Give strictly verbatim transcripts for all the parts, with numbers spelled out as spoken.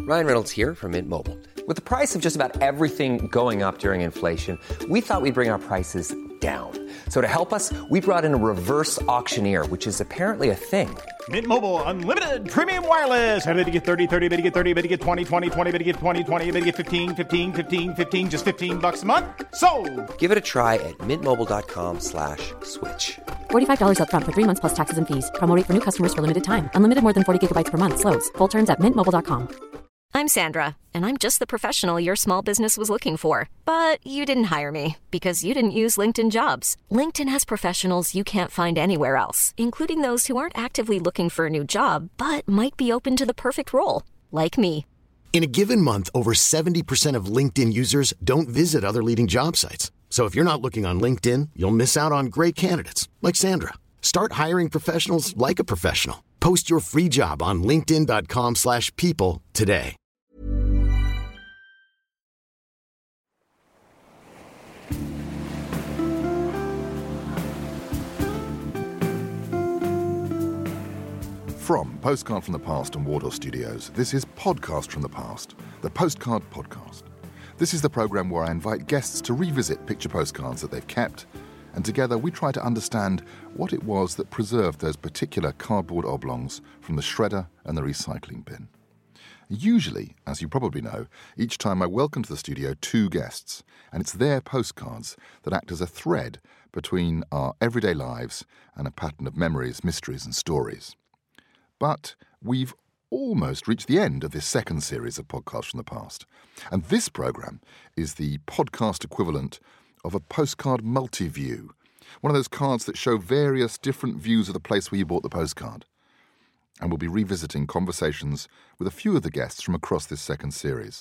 Ryan Reynolds here from Mint Mobile. With the price of just about everything going up during inflation, we thought we'd bring our prices down. So to help us, we brought in a reverse auctioneer, which is apparently a thing. Mint Mobile Unlimited Premium Wireless. How to get thirty, thirty, how to get thirty, how to get twenty, twenty, twenty, how to get twenty, twenty, how to get fifteen, fifteen, fifteen, fifteen, just fifteen bucks a month? Sold! Give it a try at mintmobile.com slash switch. forty-five dollars up front for three months plus taxes and fees. Promo rate for new customers for limited time. Unlimited more than forty gigabytes per month. Slows full terms at mint mobile dot com. I'm Sandra, and I'm just the professional your small business was looking for. But you didn't hire me because you didn't use LinkedIn Jobs. LinkedIn has professionals you can't find anywhere else, including those who aren't actively looking for a new job, but might be open to the perfect role, like me. In a given month, over seventy percent of LinkedIn users don't visit other leading job sites. So if you're not looking on LinkedIn, you'll miss out on great candidates like Sandra. Start hiring professionals like a professional. Post your free job on linkedin.com slash people today. From Postcard from the Past and Wardour Studios, this is Podcast from the Past, the Postcard Podcast. This is the programme where I invite guests to revisit picture postcards that they've kept, and together we try to understand what it was that preserved those particular cardboard oblongs from the shredder and the recycling bin. Usually, as you probably know, each time I welcome to the studio two guests, and it's their postcards that act as a thread between our everyday lives and a pattern of memories, mysteries and stories. But we've almost reached the end of this second series of Podcasts from the Past. And this programme is the podcast equivalent of a postcard multi-view, one of those cards that show various different views of the place where you bought the postcard. And we'll be revisiting conversations with a few of the guests from across this second series.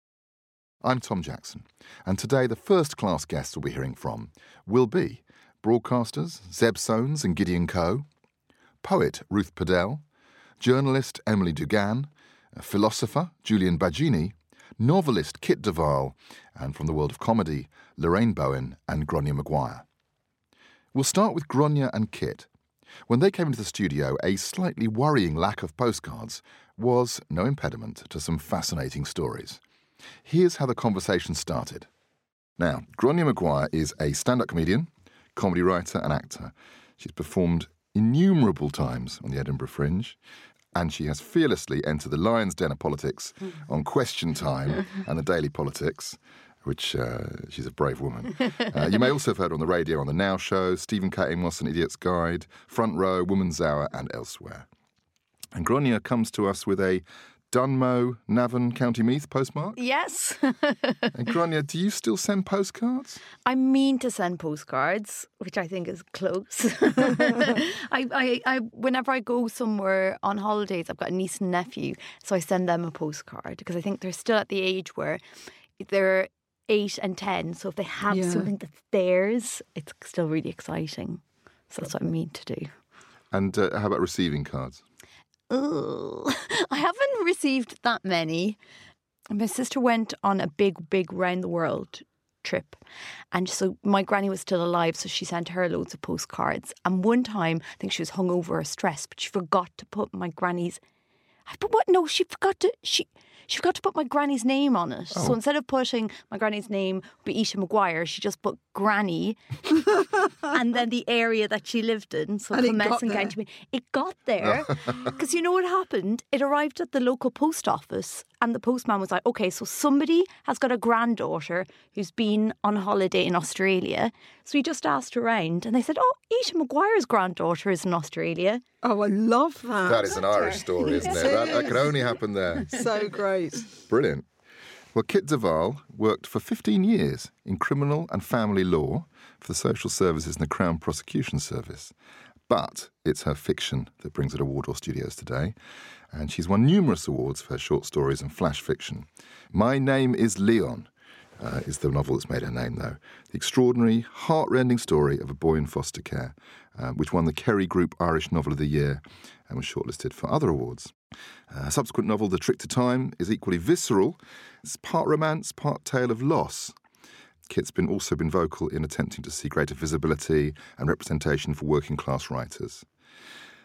I'm Tom Jackson, and today the first-class guests we'll be hearing from will be broadcasters Zeb Soanes and Gideon Coe, poet Ruth Padell, journalist Emily Dugan, philosopher Julian Baggini, novelist Kit de Waal, and from the world of comedy, Lorraine Bowen and Gráinne Maguire. We'll start with Gráinne and Kit. When they came into the studio, a slightly worrying lack of postcards was no impediment to some fascinating stories. Here's how the conversation started. Now, Gráinne Maguire is a stand-up comedian, comedy writer and actor. She's performed innumerable times on the Edinburgh Fringe, and she has fearlessly entered the lion's den of politics on Question Time and the Daily Politics, which uh, she's a brave woman. Uh, you may also have heard her on the radio on The Now Show, Stephen K. Amos, An Idiot's Guide, Front Row, Woman's Hour, and elsewhere. And Gráinne comes to us with a Dunmow, Navan, County Meath postmark? Yes. And Gráinne, do you still send postcards? I mean to send postcards, which I think is close. I, I, I, whenever I go somewhere on holidays, I've got a niece and nephew, so I send them a postcard because I think they're still at the age where they're eight and ten, so if they have yeah. something that's theirs, it's still really exciting. So that's what I mean to do. And uh, how about receiving cards? Oh, I haven't received that many. My sister went on a big, big round the world trip. And so my granny was still alive, so she sent her loads of postcards. And one time, I think she was hungover or stressed, but she forgot to put my granny's... But what? No, she forgot to... She she forgot to put my granny's name on it. Oh. So instead of putting my granny's name, Baisha Maguire, she just put Granny and then the area that she lived in. So Clements and County Meath. It got there. Because you know what happened? It arrived at the local post office and the postman was like, okay, so somebody has got a granddaughter who's been on holiday in Australia. So he just asked around and they said, oh, Isha Maguire's granddaughter is in Australia. Oh, I love that. That is an Irish story, isn't it? That, that could only happen there. So great. Brilliant. Well, Kit de Waal worked for fifteen years in criminal and family law for the Social Services and the Crown Prosecution Service. But it's her fiction that brings her to Wardour Studios today. And she's won numerous awards for her short stories and flash fiction. My Name is Leon uh, is the novel that's made her name, though. The extraordinary, heart-rending story of a boy in foster care, uh, which won the Kerry Group Irish Novel of the Year and was shortlisted for other awards. Uh, a subsequent novel, The Trick to Time, is equally visceral. It's part romance, part tale of loss. Kit's been also been vocal in attempting to see greater visibility and representation for working-class writers.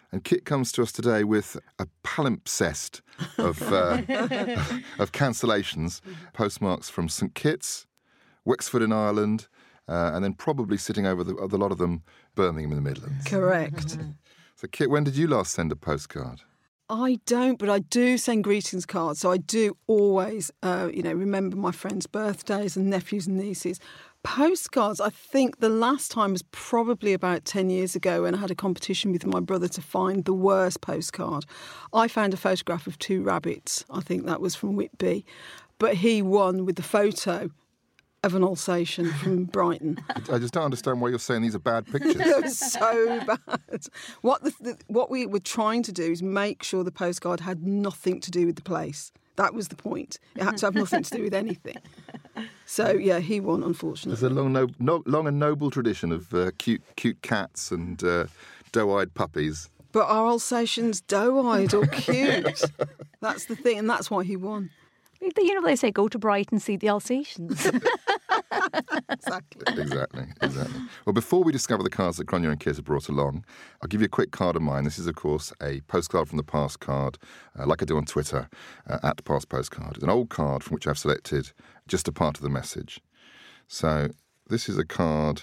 And Kit comes to us today with a palimpsest of uh, of cancellations, postmarks from St Kitts, Wexford in Ireland, uh, and then probably sitting over the, the lot of them, Birmingham in the Midlands. Correct. So, Kit, when did you last send a postcard? I don't, but I do send greetings cards. So I do always, uh, you know, remember my friends' birthdays and nephews and nieces. Postcards, I think the last time was probably about ten years ago when I had a competition with my brother to find the worst postcard. I found a photograph of two rabbits. I think that was from Whitby. But he won with the photo of an Alsatian from Brighton. I just don't understand why you're saying these are bad pictures. It was so bad. What, the, the, what we were trying to do is make sure the postcard had nothing to do with the place. That was the point. It had to have nothing to do with anything. So, yeah, he won, unfortunately. There's a long, no, no, long and noble tradition of uh, cute cute cats and uh, doe-eyed puppies. But are Alsatians doe-eyed or cute? That's the thing, and that's why he won. You know, they say go to Brighton, see the Alsatians. Exactly. Exactly, exactly. Well, before we discover the cards that Gráinne and Kit have brought along, I'll give you a quick card of mine. This is, of course, a postcard from the past card, uh, like I do on Twitter, uh, at Past Postcard. It's an old card from which I've selected just a part of the message. So this is a card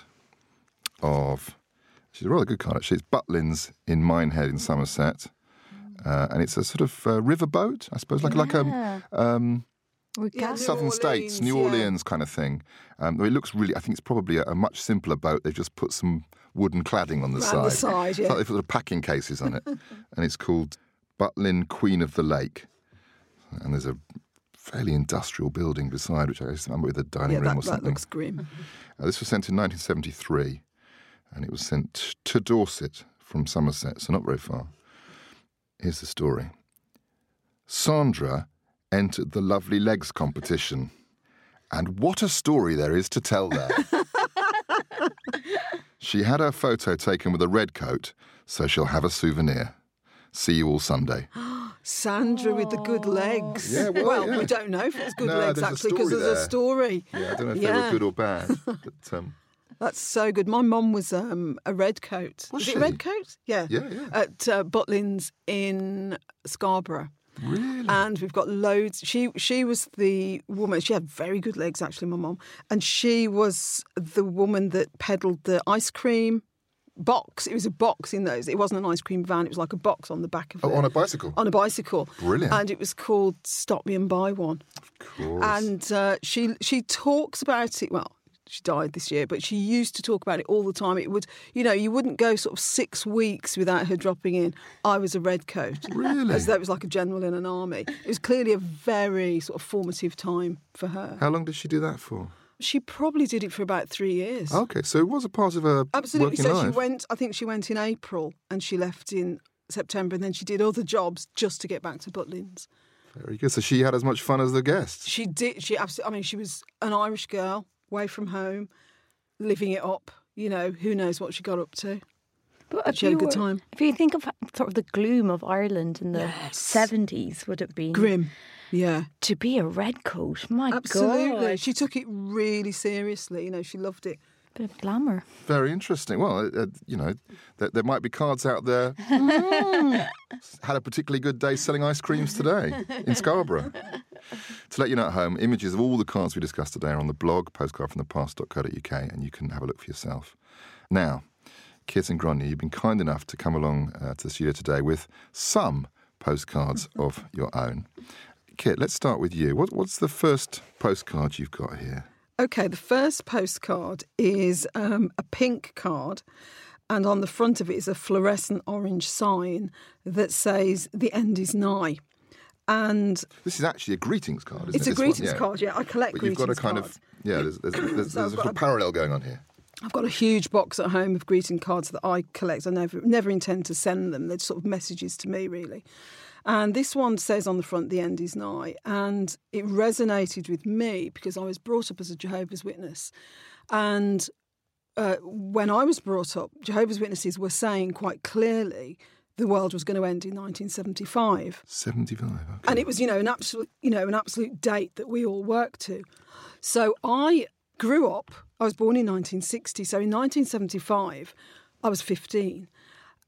of, she's a rather good card, actually. It's Butlins in Minehead in Somerset. Uh, and it's a sort of uh, riverboat, I suppose, like Yeah. like a um, Yeah, New Southern Orleans, States, New yeah. Orleans kind of thing. Um, it looks really, I think it's probably a, a much simpler boat. They've just put some wooden cladding on the Round side. the side, It's yeah. like they've put packing cases on it. And it's called Butlin Queen of the Lake. And there's a fairly industrial building beside, which I guess I'm with a dining Yeah, room that, or that something. looks grim. Uh, this was sent in nineteen seventy-three, and it was sent to Dorset from Somerset, so not very far. Here's the story. Sandra entered the Lovely Legs competition, and what a story there is to tell there. She had her photo taken with a red coat, so she'll have a souvenir. See you all Sunday. Sandra with the good legs. Yeah, well, yeah. we don't know if it's good No, legs, there's a actually, because story there's a there. story. Yeah, I don't know if they Yeah. were good or bad, but um, That's so good. My mum was um, a red coat. Was Is she? it a red coat? Yeah. Yeah, yeah. At uh, Butlins in Scarborough. really? And we've got loads. She she was the woman. She had very good legs, actually, my mum. And she was the woman that peddled the ice cream box. It was a box in those. It wasn't an ice cream van. It was like a box on the back of Oh, it. on a bicycle? On a bicycle. Brilliant. And it was called Stop Me and Buy One. Of course. And uh, she she talks about it. Well, she died this year, but she used to talk about it all the time. It would, you know, you wouldn't go sort of six weeks without her dropping in, I was a red coat. Really? As though it was like a general in an army. It was clearly a very sort of formative time for her. How long did she do that for? She probably did it for about three years. Okay, so it was a part of her Absolutely. working So life. she went, I think she went in April and she left in September, and then she did other jobs just to get back to Butlins. Very good. So she had as much fun as the guests. She did. She absolutely. I mean, she was an Irish girl, away from home, living it up. You know, who knows what she got up to. But if She had a you good were- time. If you think of sort of the gloom of Ireland in the Yes. seventies, would it be Grim. Yeah. to be a redcoat? My Absolutely. God, She took it really seriously. You know, she loved it. bit of glamour. Very interesting. Well, uh, you know, there, there might be cards out there. Had a particularly good day selling ice creams today in Scarborough. To let you know at home, images of all the cards we discussed today are on the blog, postcard from the past dot co dot uk, and you can have a look for yourself. Now, Kit and Gráinne, you've been kind enough to come along uh, to the studio today with some postcards of your own. Kit, let's start with you. What, what's the first postcard you've got here? Okay, the first postcard is um, a pink card, and on the front of it is a fluorescent orange sign that says, "The end is nigh." And This is actually a greetings card, isn't it's it? a this one? greetings Yeah. card, yeah. I collect But you've greetings got a kind cards. of, yeah, there's, there's, there's, So there's I've a got sort of a- parallel going on here. I've got a huge box at home of greeting cards that I collect. I never never intend to send them. They're sort of messages to me, really. And this one says on the front, "The end is nigh." And it resonated with me because I was brought up as a Jehovah's Witness. And uh, when I was brought up, Jehovah's Witnesses were saying quite clearly the world was going to end in nineteen seventy-five. seventy-five, okay. And it was, you know, an absolute, you know, an absolute date that we all worked to. So I grew up. I was born in nineteen sixty. So in nineteen seventy-five, I was fifteen.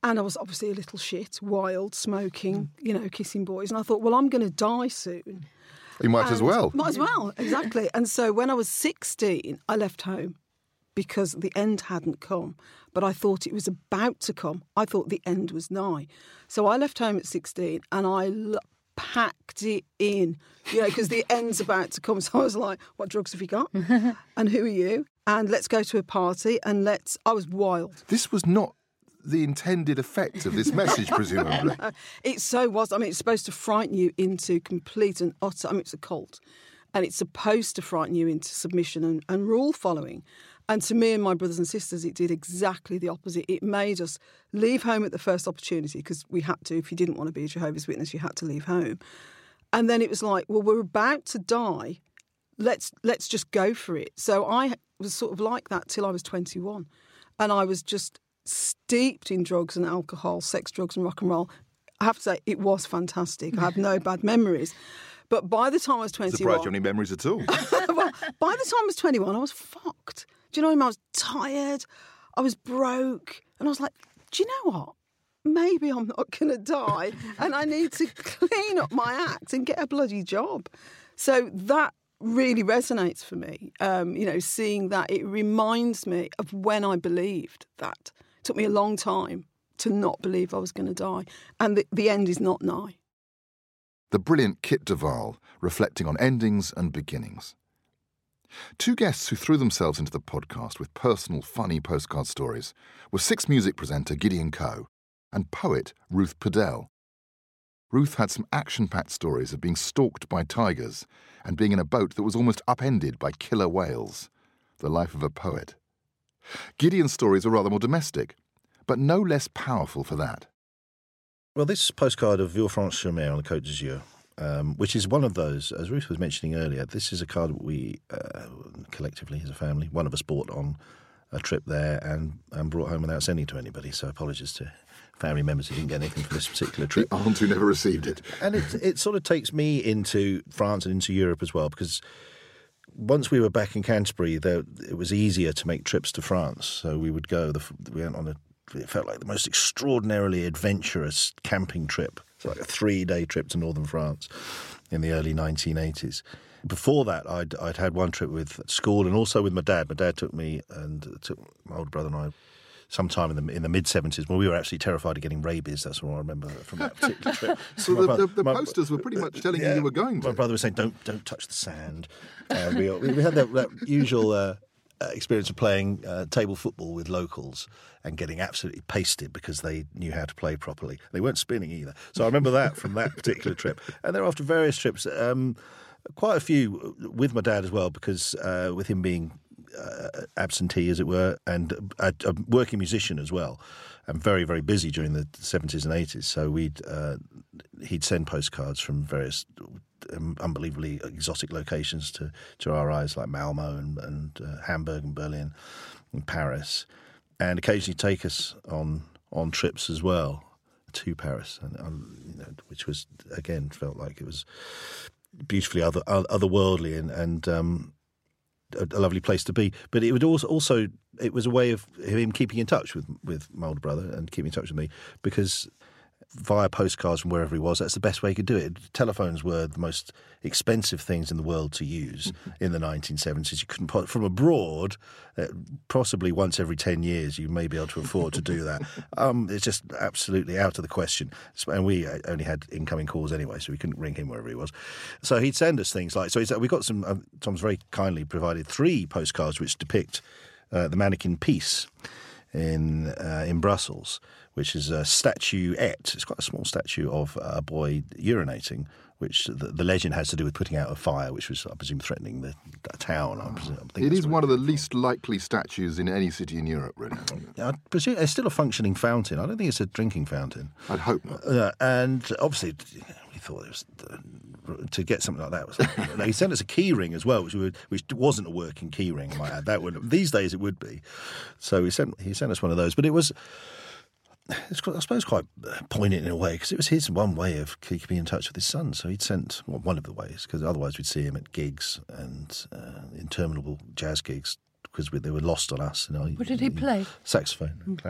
And I was obviously a little shit, wild, smoking, you know, kissing boys. And I thought, well, I'm going to die soon. You might And- as well. Might as well, exactly. And so when I was sixteen, I left home because the end hadn't come. But I thought it was about to come. I thought the end was nigh. So I left home at sixteen and I l- packed it in, you know, because the end's about to come. So I was like, what drugs have you got? And who are you? And let's go to a party and let's... I was wild. This was not the intended effect of this message, presumably. It so was. I mean, it's supposed to frighten you into complete and utter... I mean, it's a cult. And it's supposed to frighten you into submission and, and rule following. And to me and my brothers and sisters, it did exactly the opposite. It made us leave home at the first opportunity because we had to. If you didn't want to be a Jehovah's Witness, you had to leave home. And then it was like, well, we're about to die. Let's let's just go for it. So I was sort of like that till I was twenty-one. And I was just steeped in drugs and alcohol, sex, drugs and rock and roll. I have to say, it was fantastic. I have no bad memories. But by the time I was twenty-one... Surprised you have any memories at all. Well, by the time I was twenty-one, I was fucked. Do you know what I mean? I was tired, I was broke, and I was like, do you know what? Maybe I'm not going to die and I need to clean up my act and get a bloody job. So that really resonates for me, um, you know, seeing that. It reminds me of when I believed that. It took me a long time to not believe I was going to die, and the, the end is not nigh. The brilliant Kit Duvall, reflecting on endings and beginnings. Two guests who threw themselves into the podcast with personal, funny postcard stories were Six Music presenter Gideon Coe and poet Ruth Padell. Ruth had some action-packed stories of being stalked by tigers and being in a boat that was almost upended by killer whales. The life of a poet. Gideon's stories were rather more domestic, but no less powerful for that. Well, this postcard of Villefranche-sur-Mer on the Côte d'Azur, um, which is one of those, as Ruth was mentioning earlier, this is a card that we uh, collectively as a family, one of us bought on a trip there and, and brought home without sending to anybody. So apologies to family members who didn't get anything from this particular trip. The aunt who never received it. And it, it sort of takes me into France and into Europe as well, because once we were back in Canterbury, there, it was easier to make trips to France. So we would go, the, we went on a, it felt like the most extraordinarily adventurous camping trip. It's like a three-day trip to northern France in the early nineteen eighties. Before that, I'd, I'd had one trip with school and also with my dad. My dad took me and took my older brother and I sometime in the in the mid-seventies when we were actually terrified of getting rabies. That's all I remember from that particular trip. So my the, brother- the, the my- posters were pretty much telling yeah, you you were going to. My brother was saying, don't don't touch the sand. Uh, we, we had that, that usual uh, uh, experience of playing uh, table football with locals and getting absolutely pasted because they knew how to play properly. They weren't spinning either. So I remember that from that particular trip. And thereafter various trips, um, quite a few with my dad as well, because uh, with him being uh, absentee, as it were, and a, a working musician as well, and very, very busy during the seventies and eighties. So we'd uh, he'd send postcards from various um, unbelievably exotic locations to, to our eyes, like Malmo and, and uh, Hamburg and Berlin and Paris, and occasionally take us on on trips as well to Paris, and um, you know, which was again felt like it was beautifully other otherworldly and and um, a, a lovely place to be. But it would also also it was a way of him keeping in touch with with my older brother and keeping in touch with me, because via postcards from wherever he was, that's the best way he could do it. Telephones were the most expensive things in the world to use in the nineteen seventies. You couldn't put from abroad, uh, possibly once every ten years, you may be able to afford to do that. Um, it's just absolutely out of the question. And we only had incoming calls anyway, so we couldn't ring him wherever he was. So he'd send us things like, so he's, we got some, uh, Tom's very kindly provided three postcards which depict uh, the mannequin Peace in uh, in Brussels, which is a statuette. It's quite a small statue of a boy urinating, which the, the legend has to do with putting out a fire, which was, I presume, threatening the town. I presume, I think It that's is what one of the least likely statues in any city in Europe, really. I presume it's still a functioning fountain. I don't think it's a drinking fountain. I'd hope not. Uh, and obviously, we thought it was uh, to get something like that was. Like, he sent us a key ring as well, which we would, which wasn't a working key ring. I might add. That would these days it would be. So he sent he sent us one of those, but it was. It's, I suppose, quite poignant in a way, because it was his one way of keeping in touch with his son. So he'd sent, well, one of the ways, because otherwise we'd see him at gigs and uh, interminable jazz gigs, because we, they were lost on us. You know, What did he play? Saxophone and clarinet.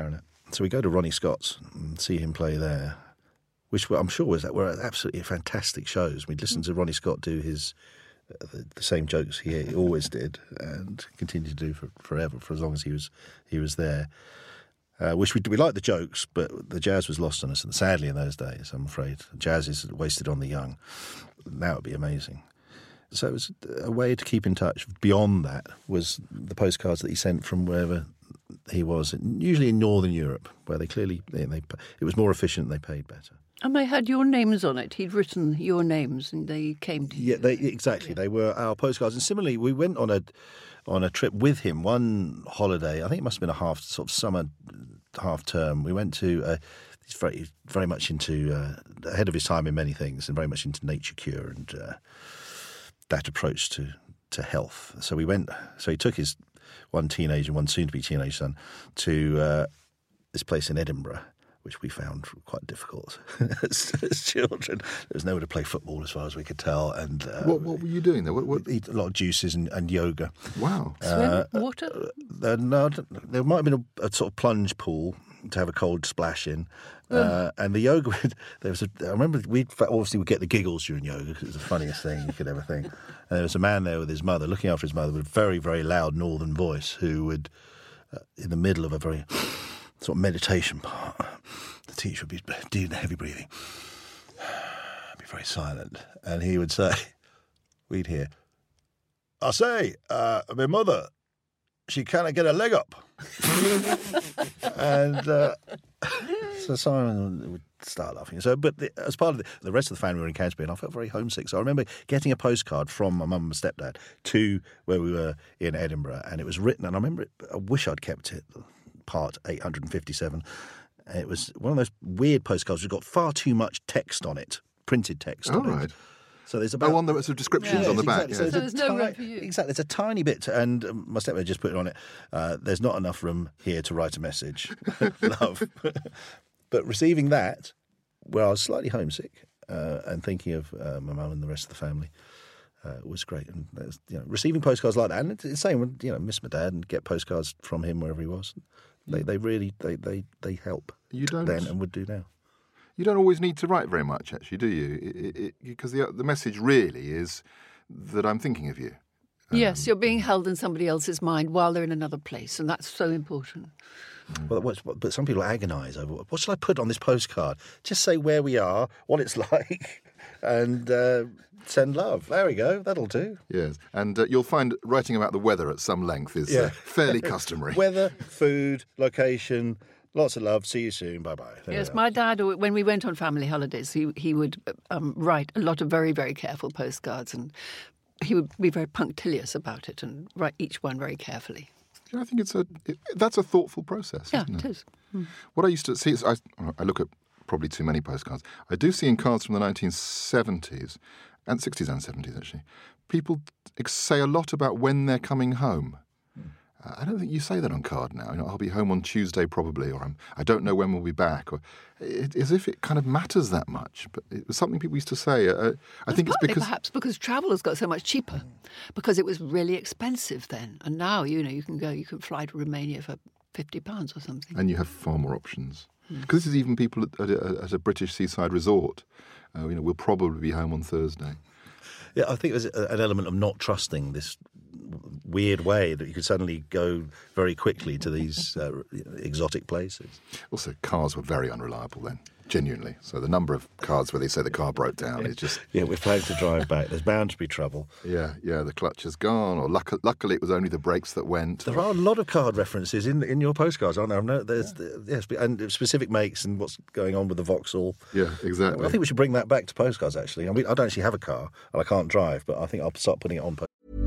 so we go to Ronnie Scott's and see him play there, which I'm sure was were absolutely fantastic shows. We'd listen to Ronnie Scott do his uh, the, the same jokes he always did and continue to do for forever, for as long as he was he was there. Uh, which we we liked the jokes, but the jazz was lost on us, and sadly in those days, I'm afraid, jazz is wasted on the young. Now it'd be amazing. So it was a way to keep in touch. Beyond that was the postcards that he sent from wherever he was, usually in Northern Europe, where they clearly they, they it was more efficient. They paid better. And they had your names on it. He'd written your names, and they came to you. Yeah, they, exactly. They were our postcards. And similarly, we went on a on a trip with him one holiday. I think it must have been a half sort of summer half term. We went to. Uh, he's very very much into uh, ahead of his time in many things, and very much into nature cure and uh, that approach to to health. So we went. So he took his one teenage and one soon to be teenage son to uh, this place in Edinburgh, which we found quite difficult as, as children. There was nowhere to play football as far as we could tell. And uh, what, what were you doing there? What, what? Eat a lot of juices and, and yoga. Wow. Uh, Swim? Water? Uh, no, there might have been a, a sort of plunge pool to have a cold splash in. Uh, and the yoga, there was a, I remember we obviously would get the giggles during yoga because it was the funniest thing you could ever think. And there was a man there with his mother, looking after his mother with a very, very loud northern voice who would, uh, in the middle of a very sort of meditation part, the teacher would be doing heavy breathing, be very silent, and he would say, we'd hear, I say, uh, my mother, she can't get her leg up. and uh, so Simon would start laughing. So, but the, as part of the, the rest of the family were in Canterbury, and I felt very homesick. So I remember getting a postcard from my mum and stepdad to where we were in Edinburgh, and it was written, and I remember it, I wish I'd kept it, part eight hundred fifty-seven. It was one of those weird postcards which got far too much text on it, printed text Oh, on right. it. So there's about Oh, on the sort of descriptions Yeah, on the yes, back. exactly. Yeah. So there's no ti- room for you. Exactly, there's a tiny bit, and um, my stepdad just put it on it. Uh, there's not enough room here to write a message, love. But receiving that, where I was slightly homesick uh, and thinking of uh, my mum and the rest of the family, uh, was great. And there's, you know, receiving postcards like that, and it's the same when you know miss my dad and get postcards from him wherever he was. They they really they they, they help. You don't- then and would do now. You don't always need to write very much, actually, do you? Because the the message really is that I'm thinking of you. Yes, you're being held in somebody else's mind while they're in another place, and that's so important. Well, what's, but some people agonise over what shall I put on this postcard? Just say where we are, what it's like, and uh, send love. There we go. That'll do. Yes, and uh, you'll find writing about the weather at some length is uh, Yeah. fairly customary. Weather, food, location. Lots of love. See you soon. Bye bye. Yes, my dad, when we went on family holidays, he he would um, write a lot of very, very careful postcards, and he would be very punctilious about it and write each one very carefully. I think it's a it, that's a thoughtful process. Yeah, isn't it is. Mm. What I used to see is I, I look at probably too many postcards. I do see in cards from the nineteen seventies and sixties and seventies actually, people say a lot about when they're coming home. Uh, I don't think you say that on card now. You know, I'll be home on Tuesday probably, or I'm, I don't know when we'll be back, or it, as if it kind of matters that much. But it was something people used to say. Uh, I think it's Partly because perhaps because travel has got so much cheaper, because it was really expensive then, and now you know you can go, you can fly to Romania for fifty pounds or something. and you have far more options. Because this is even people at, at, a, at a British seaside resort. Uh, you know, we'll probably be home on Thursday. Yeah, I think there's a- an element of not trusting this weird way that you could suddenly go very quickly to these uh, exotic places. Also, cars were very unreliable then, genuinely. So the number of cards where they say the car broke down is just... Yeah, we're planning to drive back. There's bound to be trouble. Yeah, yeah, the clutch is gone, or luck- luckily it was only the brakes that went. There are a lot of card references in in your postcards, aren't there? No, there's yes, and specific makes and what's going on with the Vauxhall. Yeah, exactly. I think we should bring that back to postcards. Actually, I mean, I don't actually have a car and I can't drive, but I think I'll start putting it on.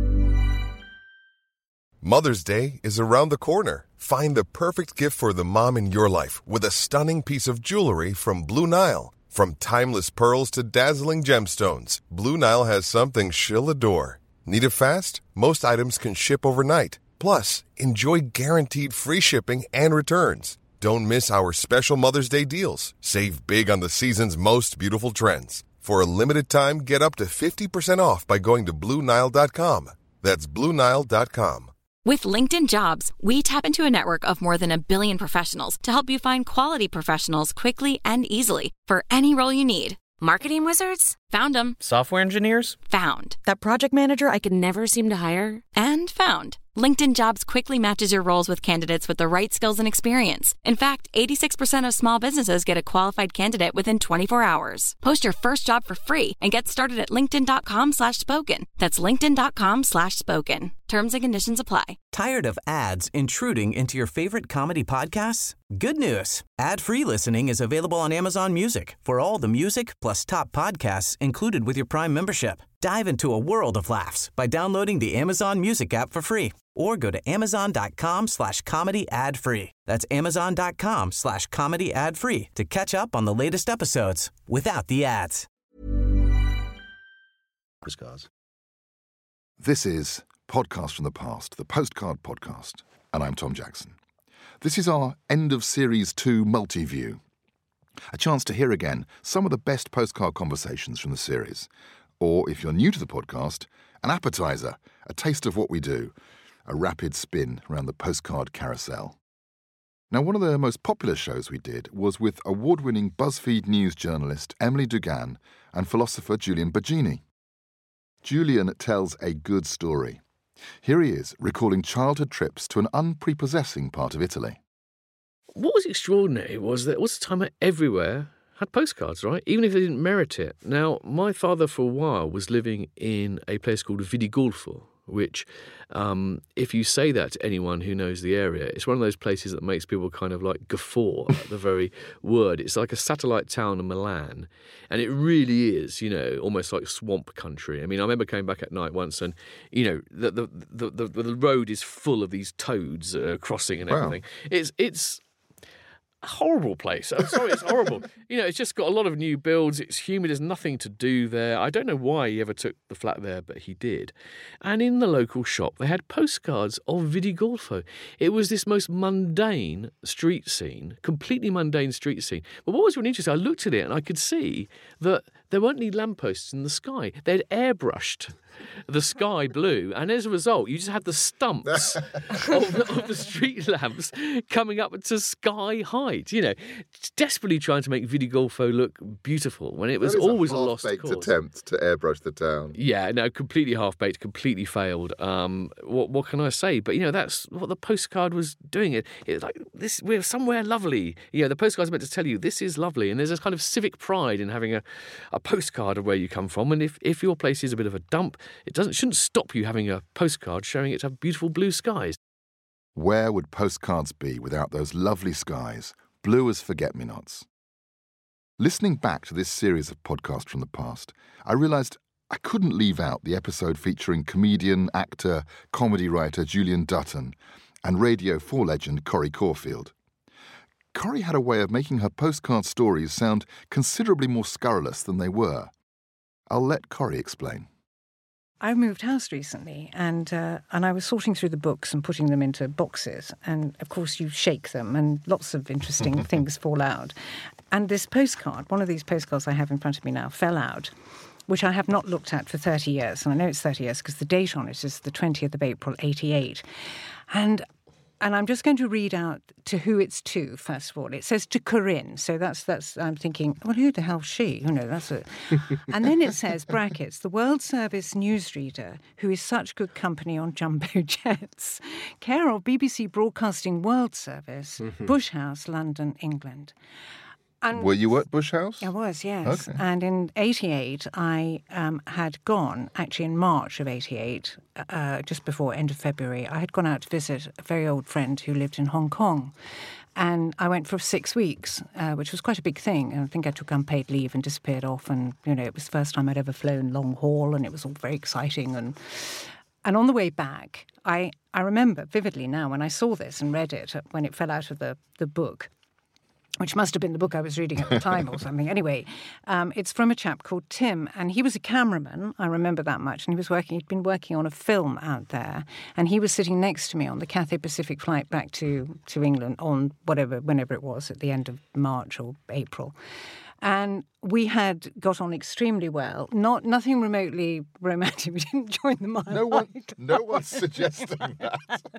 Mother's Day is around the corner. Find the perfect gift for the mom in your life with a stunning piece of jewelry from Blue Nile. From timeless pearls to dazzling gemstones, Blue Nile has something she'll adore. Need it fast? Most items can ship overnight. Plus, enjoy guaranteed free shipping and returns. Don't miss our special Mother's Day deals. Save big on the season's most beautiful trends. For a limited time, get up to fifty percent off by going to Blue Nile dot com. That's Blue Nile dot com. With LinkedIn Jobs, we tap into a network of more than a billion professionals to help you find quality professionals quickly and easily for any role you need. Marketing wizards? Found them. Software engineers? Found. That project manager I could never seem to hire? And found. LinkedIn Jobs quickly matches your roles with candidates with the right skills and experience. In fact, eighty-six percent of small businesses get a qualified candidate within twenty-four hours. Post your first job for free and get started at linkedin.com slash spoken. That's linkedin.com slash spoken. Terms and conditions apply. Tired of ads intruding into your favorite comedy podcasts? Good news. Ad-free listening is available on Amazon Music for all the music plus top podcasts included with your Prime membership. Dive into a world of laughs by downloading the Amazon Music app for free or go to amazon.com slash comedy ad free. That's amazon.com slash comedy ad free to catch up on the latest episodes without the ads. This is Podcast from the Past, the Postcard Podcast, and I'm Tom Jackson. This is our end of Series two multi-view, a chance to hear again some of the best postcard conversations from the series. Or, if you're new to the podcast, an appetizer, a taste of what we do, a rapid spin around the postcard carousel. Now, one of the most popular shows we did was with award-winning BuzzFeed News journalist Emily Dugan and philosopher Julian Baggini. Julian tells a good story. Here he is, recalling childhood trips to an unprepossessing part of Italy. What was extraordinary was that it was a time that everywhere had postcards, right? Even if they didn't merit it. Now, my father for a while was living in a place called Vidigulfo, which, um, if you say that to anyone who knows the area, it's one of those places that makes people kind of like guffaw at the very word. It's like a satellite town of Milan, and it really is, you know, almost like swamp country. I mean, I remember coming back at night once, and you know, the the the, the, the road is full of these toads uh, crossing and everything. Wow. It's it's. A horrible place. I'm sorry, it's horrible. You know, it's just got a lot of new builds. It's humid. There's nothing to do there. I don't know why he ever took the flat there, but he did. And in the local shop, they had postcards of Vidigulfo. It was this most mundane street scene, completely mundane street scene. But what was really interesting, I looked at it and I could see that there weren't any lampposts in the sky. They'd airbrushed the sky blue, and as a result, you just had the stumps of, of the street lamps coming up to sky height. You know, desperately trying to make Vidigulfo look beautiful when it was always a, a lost cause. Attempt to airbrush the town. Yeah, no, completely half-baked, completely failed. Um, what what can I say? But you know, that's what the postcard was doing. It it's like this. We're somewhere lovely. You know, the postcard's meant to tell you this is lovely, and there's this kind of civic pride in having a, a postcard of where you come from. And if if your place is a bit of a dump, it doesn't shouldn't stop you having a postcard showing it to have beautiful blue skies. Where would postcards be without those lovely skies, blue as forget-me-nots? Listening back to this series of podcasts from the past, I realised I couldn't leave out the episode featuring comedian, actor, comedy writer Julian Dutton and Radio four legend Corrie Corfield. Corrie had a way of making her postcard stories sound considerably more scurrilous than they were. I'll let Corrie explain. I moved house recently, and uh, and I was sorting through the books and putting them into boxes. And, of course, you shake them, and lots of interesting things fall out. And this postcard, one of these postcards I have in front of me now, fell out, which I have not looked at for thirty years. And I know it's thirty years because the date on it is the twentieth of April, eighty-eight. And... And I'm just going to read out to who it's to, first of all. It says to Corinne. So that's, that's I'm thinking, well, who the hell's she? You know, that's it. And then it says, brackets, the World Service newsreader who is such good company on jumbo jets. Care of B B C Broadcasting World Service, mm-hmm. Bush House, London, England. And were you at Bush House? I was, yes. Okay. And in eighty-eight, I um, had gone, actually in March of eighty-eight, uh, just before end of February, I had gone out to visit a very old friend who lived in Hong Kong. And I went for six weeks, uh, which was quite a big thing. And I think I took unpaid leave and disappeared off. And, you know, it was the first time I'd ever flown long haul, and it was all very exciting. And and on the way back, I, I remember vividly now when I saw this and read it, when it fell out of the, the book, which must have been the book I was reading at the time or something. Anyway, um, it's from a chap called Tim, and he was a cameraman, I remember that much, and he was working, he'd been working on a film out there, and he was sitting next to me on the Cathay Pacific flight back to, to England on whatever, whenever it was, at the end of March or April. And we had got on extremely well. Not nothing remotely romantic. We didn't join the Mile No one, High Club. no one's suggesting that.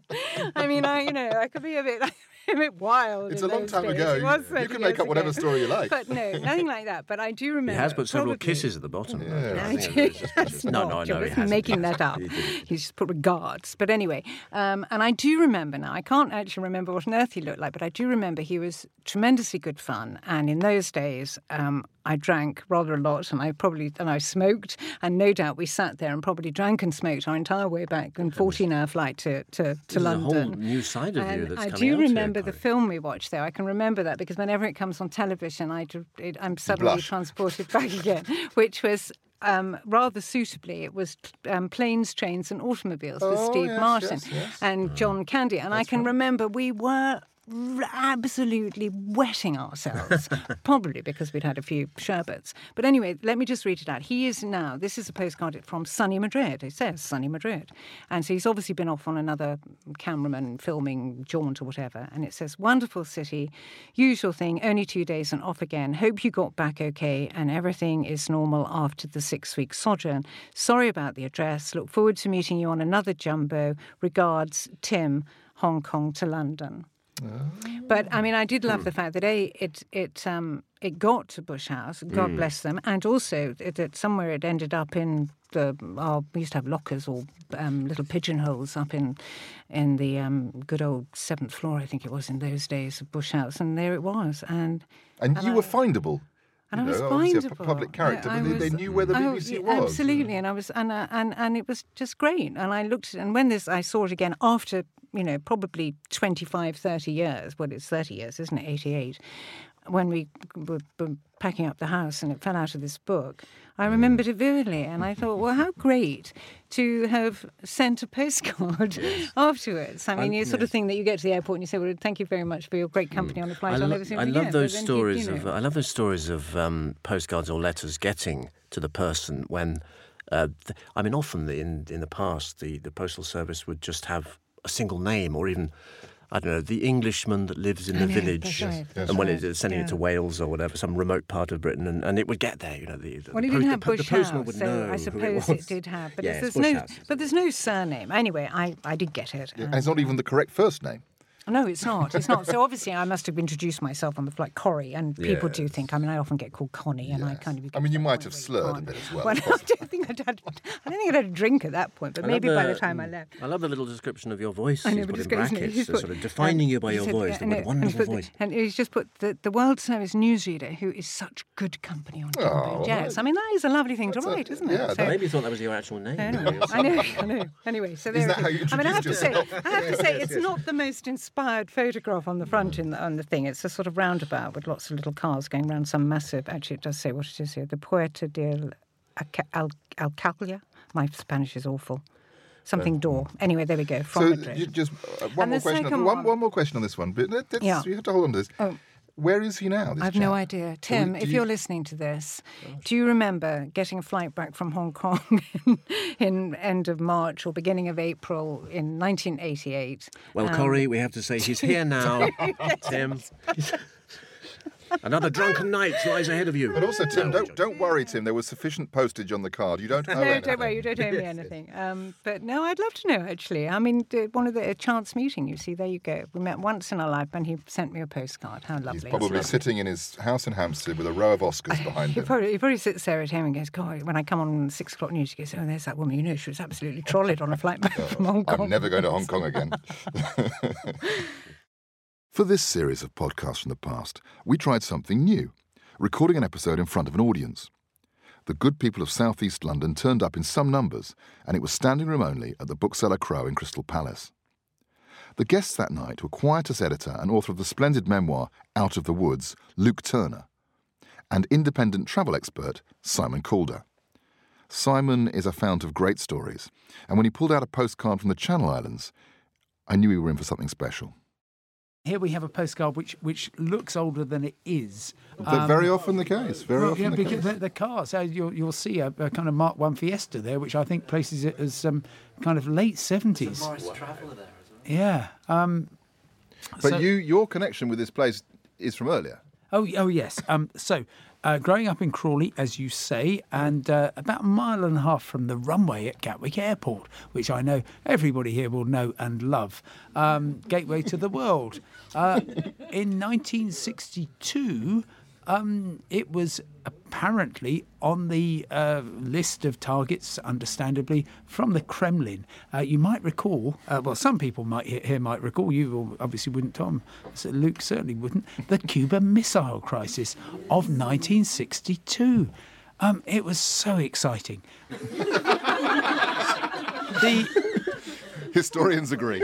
I mean, I you know, I could be a bit a bit wild. It's in a long those time days. ago. It was You thirty can make years up whatever ago. story you like. But no, nothing like that. But I do He remember. has put several probably- kisses at the bottom. Yeah. I think No, it's just- it's no, not. no, no, You're he just hasn't. making that up. He didn't. He's just put regards. But anyway, um, and I do remember now, I can't actually remember what on earth he looked like, but I do remember he was tremendously good fun. And in those days, um, I drank rather a lot, and I probably and I smoked, and no doubt we sat there and probably drank and smoked our entire way back on fourteen-hour flight to to, to This is a London. whole new side of you And that's I coming do out here, remember the Corrie. film we watched there. I can remember that because whenever it comes on television, I do, it, I'm suddenly blush. transported back again, which was. Um, rather suitably, it was um, Planes, Trains and Automobiles with Oh, Steve yes, Martin yes, yes. and John Candy. And I can remember we were r- absolutely wetting ourselves, probably because we'd had a few sherbets. But anyway, let me just read it out. He is now, this is a postcard from sunny Madrid. It says sunny Madrid. And so he's obviously been off on another cameraman filming jaunt or whatever. And it says, wonderful city, usual thing, only two days and off again. Hope you got back okay and everything is normal after the six-week sojourn. Sorry about the address. Look forward to meeting you on another jumbo. Regards, Tim, Hong Kong to London. But I mean, I did love the fact that a it it um it got to Bush House, God bless them, and also that that somewhere it ended up in the. Oh, we used to have lockers or um, little pigeonholes up in in the um, good old seventh floor, I think it was in those days of Bush House, and there it was, and And you I- were findable. and You I was know, obviously a findable. pu- public character, I- I but they, they was- knew where the I- B B C yeah, was. Absolutely, and I was, and uh, and and it was just great. And I looked, and when this, I saw it again after, you know, probably twenty-five, thirty years. Well, it's thirty years, isn't it? eighty-eight. When we were, were packing up the house and it fell out of this book, I remembered it vividly, and I thought, well, how great to have sent a postcard afterwards. I mean, I- you sort of thing that you get to the airport and you say, well, thank you very much for your great company on the flight. I, I'll lo- never see you I again. love But those then he- stories you of know. I love those stories of um, postcards or letters getting to the person when uh, th- I mean often the, in in the past the, the postal service would just have a single name or even I don't know the Englishman that lives in I the know, village that's right, that's and when right, it's sending yeah. it to Wales or whatever some remote part of Britain and, and it would get there you know the, the Well, he the didn't po- have the, po- Bush the postman House, would so know I who it suppose was. it did have. But Yeah, there's it's no, Bush House. but there's no surname. Anyway, I, I did get it. And it's not even the correct first name. No, it's not. It's not. So obviously, I must have introduced myself on the flight, Corrie, and people do Yes. think. I mean, I often get called Connie, and I kind of. I mean, you might have slurred a bit as well. Well, I don't think I'd had. I don't think I'd had a drink at that point, but I maybe love by the time I mm, left. I love the little description of your voice. I know, He's but put it's in got- isn't it? brackets, He's the put- sort of defining um, you by he your said- voice, the and word it- wonderful and he's put- voice. And he's just put the, the World Service newsreader, who is such good company on Oh, Cambridge. Yes, I mean that is a lovely thing to That's a- write, isn't yeah, it? that- Maybe you thought that was your actual name. Anyway, I know, I know. Anyway, so there Is that it how you I mean, I have to introduced say, yourself? I have to say, Yes, it's yes. not the most inspired photograph on the front in the, on the thing. It's a sort of roundabout with lots of little cars going around some massive. Actually, it does say what it is here: the Puerta del Alca- Al- Alcalá. My Spanish is awful. Something door. Anyway, there we go. From So Madrid. you just uh, one And more the question. second One, one- one more question on this one, but let, let's, Yeah. we have to hold on to this. Oh. Where is he now? This I've no chap? idea. Tim, do if you- you're listening to this, do you remember getting a flight back from Hong Kong in, in end of March or beginning of April in nineteen eighty-eight? Well, Um, Corrie, we have to say he's here now. Tim. Another drunken night lies ahead of you. But also, Tim, don't don't worry, Tim. There was sufficient postage on the card. You don't owe No, anything. don't worry, you don't owe me anything. Um, but no, I'd love to know, actually. I mean, d- one of the a chance meeting, you see, there you go. We met once in our life and he sent me a postcard. How lovely. He's It's probably lovely. sitting in his house in Hampstead with a row of Oscars behind He him. probably, he probably sits there at home and goes, God, when I come on six o'clock news, he goes, oh, there's that woman, you know, she was absolutely trolleyed on a flight back from Hong Kong. I'm never going to Hong Kong again. For this series of podcasts from the past, we tried something new, recording an episode in front of an audience. The good people of South East London turned up in some numbers, and it was standing room only at the Bookseller Crow in Crystal Palace. The guests that night were Quietus editor and author of the splendid memoir Out of the Woods, Luke Turner, and independent travel expert Simon Calder. Simon is a fount of great stories, and when he pulled out a postcard from the Channel Islands, I knew we were in for something special. Here we have a postcard which which looks older than it is. But very often the case. Very well, often yeah, the because case. The, the car. So you'll you'll see a, a kind of Mark One Fiesta there, which I think places it as um, kind of late seventies. Morris Traveller there as well. Yeah. Um, But so- you, your connection with this place is from earlier. Oh, oh yes. Um, so, uh, growing up in Crawley, as you say, and uh, about a mile and a half from the runway at Gatwick Airport, which I know everybody here will know and love, um, gateway to the world. Uh, in nineteen sixty-two, um, it was apparently on the uh, list of targets, understandably, from the Kremlin. Uh, you might recall, uh, well, some people might here might recall, you obviously wouldn't, Tom, so Luke certainly wouldn't, the Cuban Missile Crisis of nineteen sixty-two. Um, it was so exciting. the Historians agree.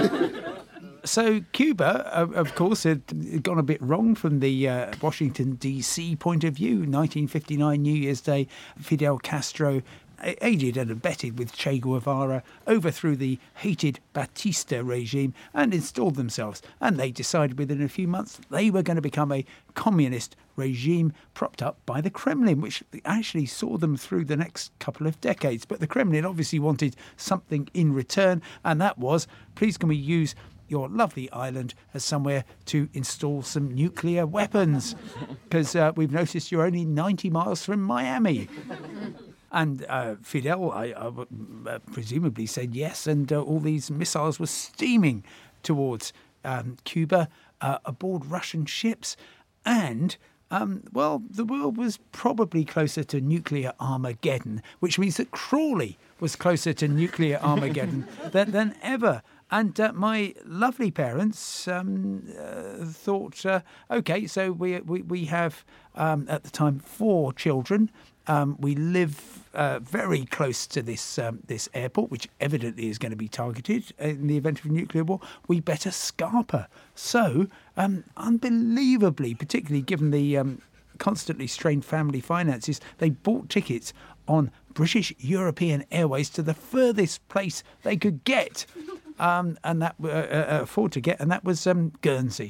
So Cuba, uh, of course, had gone a bit wrong from the uh, Washington, D C point of view. nineteen fifty-nine, New Year's Day, Fidel Castro, aided and abetted with Che Guevara, overthrew the hated Batista regime and installed themselves. And they decided within a few months they were going to become a communist regime propped up by the Kremlin, which actually saw them through the next couple of decades. But the Kremlin obviously wanted something in return, and that was, please can we use your lovely island as somewhere to install some nuclear weapons, because uh, we've noticed you're only ninety miles from Miami. And uh, Fidel, I, I uh, presumably said yes, and uh, all these missiles were steaming towards um, Cuba uh, aboard Russian ships. And, um, well, the world was probably closer to nuclear Armageddon, which means that Crawley was closer to nuclear Armageddon than, than ever. And uh, my lovely parents um, uh, thought, uh, OK, so we we, we have, um, at the time, four children. Um, we live uh, very close to this um, this airport, which evidently is going to be targeted in the event of a nuclear war. We better scarper. So, um, unbelievably, particularly given the um, constantly strained family finances, they bought tickets on British European Airways to the furthest place they could get. Um, and that uh, uh, afford to get, and that was um, Guernsey.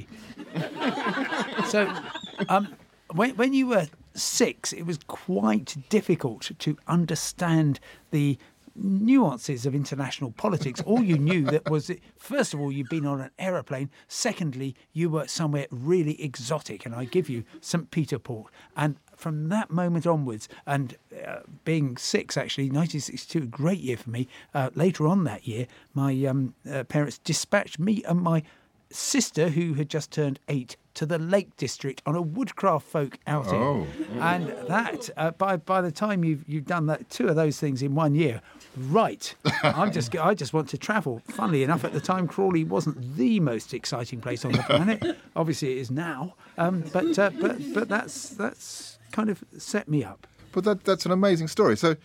so, um, when, when you were six, it was quite difficult to understand the nuances of international politics. All you knew that was, that, first of all, you'd been on an aeroplane. Secondly, you were somewhere really exotic, and I give you Saint Peter Port. And from that moment onwards, and uh, being six, actually, nineteen sixty-two, a great year for me. Uh, later on that year, my um, uh, parents dispatched me and my sister, who had just turned eight, to the Lake District on a woodcraft folk outing. Oh. And that, uh, by by the time you've you've done that, two of those things in one year, right? I'm just I just want to travel. Funnily enough, at the time, Crawley wasn't the most exciting place on the planet. Obviously, it is now. Um, but uh, but but that's that's kind of set me up. But that that's an amazing story. So,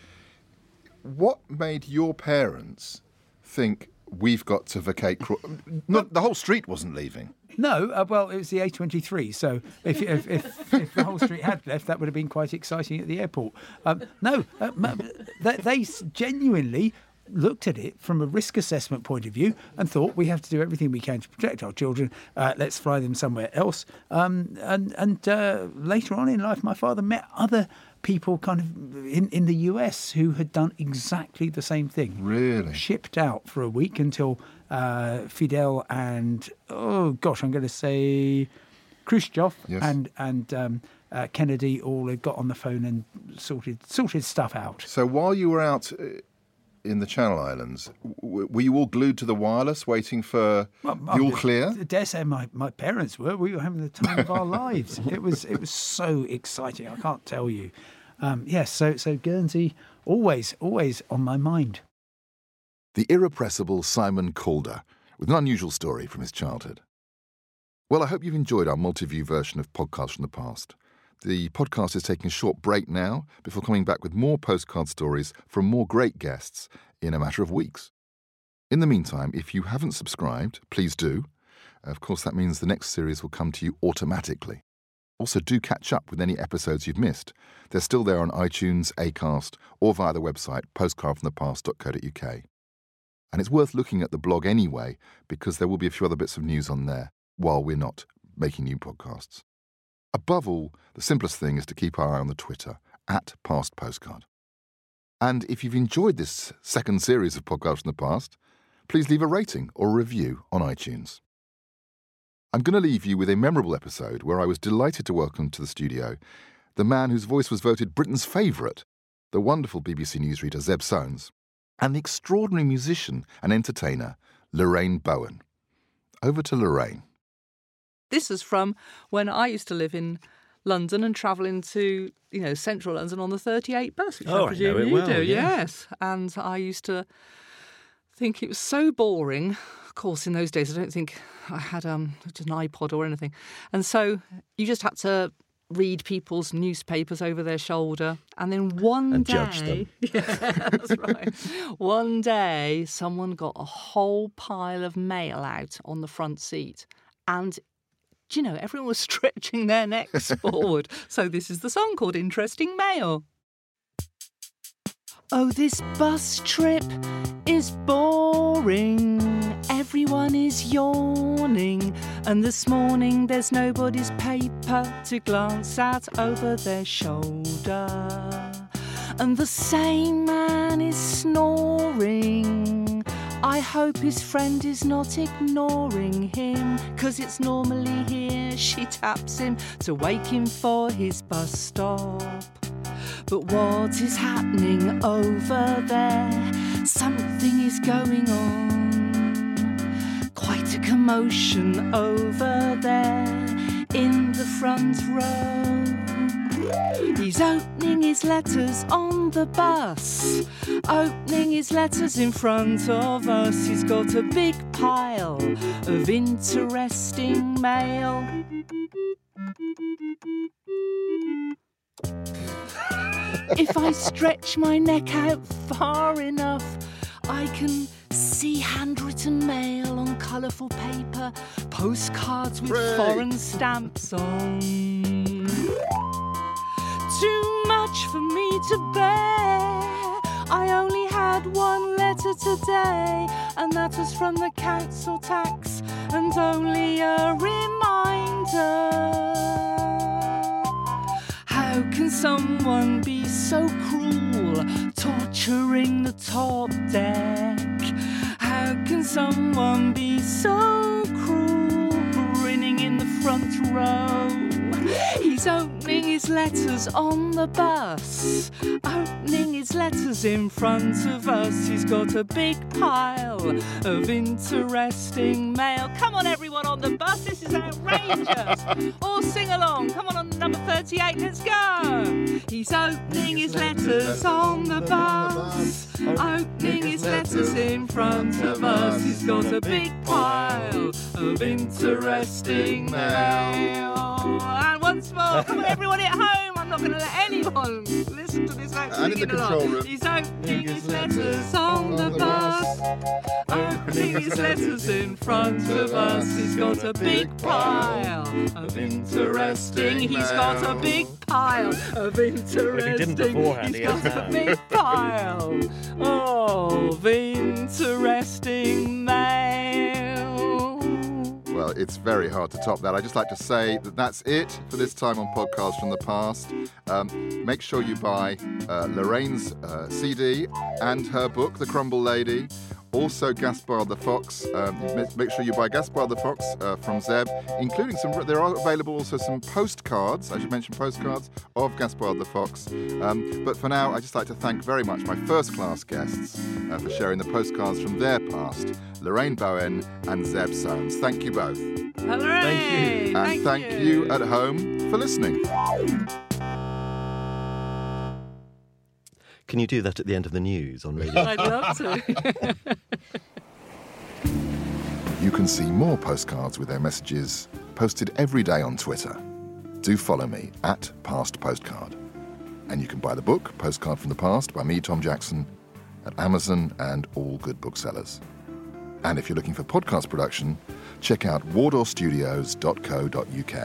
what made your parents think we've got to vacate Craw- Not the whole street wasn't leaving. No, uh, well, it was the A twenty-three, so if, if if if the whole street had left, that would have been quite exciting at the airport. Um, no, uh, they, they genuinely looked at it from a risk assessment point of view and thought we have to do everything we can to protect our children. Uh, let's fly them somewhere else. Um, and and uh, later on in life, my father met other people kind of in, in the U S who had done exactly the same thing. Really? Shipped out for a week until uh, Fidel and, oh gosh, I'm going to say Khrushchev yes. and, and um, uh, Kennedy all had got on the phone and sorted sorted stuff out. So while you were out in the Channel Islands, w- were you all glued to the wireless waiting for well, the all clear? I dare say my, my parents were. We were having the time of our lives. It was it was so exciting. I can't tell you. Um, yes, so so Guernsey, always, always on my mind. The irrepressible Simon Calder, with an unusual story from his childhood. Well, I hope you've enjoyed our multi-view version of Podcasts from the Past. The podcast is taking a short break now before coming back with more postcard stories from more great guests in a matter of weeks. In the meantime, if you haven't subscribed, please do. Of course, that means the next series will come to you automatically. Also, do catch up with any episodes you've missed. They're still there on iTunes, Acast, or via the website postcard from the past dot co dot uk. And it's worth looking at the blog anyway, because there will be a few other bits of news on there while we're not making new podcasts. Above all, the simplest thing is to keep our eye on the Twitter, at Past Postcard. And if you've enjoyed this second series of Podcasts from the Past, please leave a rating or a review on iTunes. I'm going to leave you with a memorable episode where I was delighted to welcome to the studio the man whose voice was voted Britain's favourite, the wonderful B B C newsreader Zeb Soanes, and the extraordinary musician and entertainer Lorraine Bowen. Over to Lorraine. This is from when I used to live in London and travel into, you know, central London on the thirty-eight bus, which Oh, I presume I know it you well, do. yeah. Yes. And I used to think it was so boring. Of course, in those days, I don't think I had um, just an iPod or anything. And so you just had to read people's newspapers over their shoulder. And then one And day... judge them. Yeah, that's right. One day, someone got a whole pile of mail out on the front seat. And, do you know, everyone was stretching their necks forward. So this is the song called Interesting Mail. Oh, this bus trip is boring. Everyone is yawning. And this morning there's nobody's paper to glance at over their shoulder. And the same man is snoring. I hope his friend is not ignoring him, 'cause it's normally here she taps him to wake him for his bus stop. But what is happening over there? Something is going on. Quite a commotion over there in the front row. He's opening his letters on the bus, opening his letters in front of us. He's got a big pile of interesting mail. If I stretch my neck out far enough, I can see handwritten mail on colourful paper, postcards with Ray. foreign stamps on. Too much for me to bear. I only had one letter today, and that was from the council tax, and only a reminder. How can someone be so cruel, torturing the top deck? How can someone be so cruel, grinning in the front row? He's opening his letters on the bus, opening his letters in front of us. He's got a big pile of interesting mail. Come on, everyone on the bus, this is outrageous. All sing along. Come on, on number thirty-eight, let's go. He's opening his letters on the bus, opening his letters in front of us. He's got a big pile of interesting mail. And once more, come on, everyone at home. I'm not going to let anyone listen to this without And in the singing control along. room. He's opening his letters on the bus, opening his letters in front of us. He's got a big pile of interesting. He's got a big pile of interesting. beforehand, He's he has got a now. big pile of interesting mail. Well, it's very hard to top that. I'd just like to say that that's it for this time on Podcasts from the Past. Um, make sure you buy uh, Lorraine's uh, C D and her book, The Crumble Lady. Also, Gaspard the Fox. Um, make- make sure you buy Gaspard the Fox uh, from Zeb, including some. There are available also some postcards. I should mention postcards of Gaspard the Fox. Um, but for now, I'd just like to thank very much my first-class guests uh, for sharing the postcards from their past, Lorraine Bowen and Zeb Soanes. Thank you both. Hooray! Thank you. And thank, you at home for listening. Can you do that at the end of the news on radio? I'd love to. You can see more postcards with their messages posted every day on Twitter. Do follow me at Past Postcard. And you can buy the book, Postcard from the Past, by me, Tom Jackson, at Amazon and all good booksellers. And if you're looking for podcast production, check out wardour studios dot co dot uk.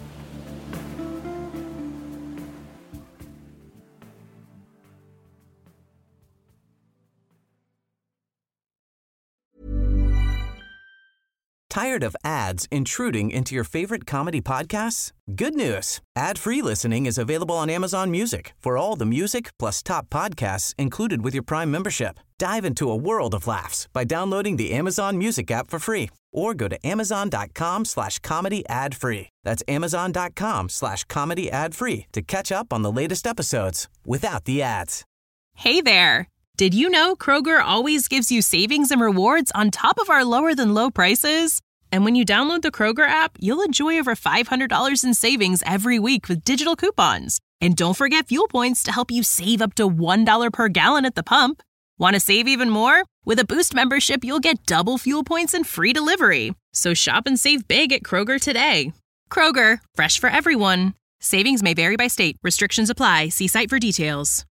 Tired of ads intruding into your favorite comedy podcasts? Good news. Ad-free listening is available on Amazon Music for all the music plus top podcasts included with your Prime membership. Dive into a world of laughs by downloading the Amazon Music app for free or go to amazon.com slash comedy ad free. That's amazon.com slash comedy ad free to catch up on the latest episodes without the ads. Hey there. Did you know Kroger always gives you savings and rewards on top of our lower than low prices? And when you download the Kroger app, you'll enjoy over five hundred dollars in savings every week with digital coupons. And don't forget fuel points to help you save up to one dollar per gallon at the pump. Want to save even more? With a Boost membership, you'll get double fuel points and free delivery. So shop and save big at Kroger today. Kroger, fresh for everyone. Savings may vary by state. Restrictions apply. See site for details.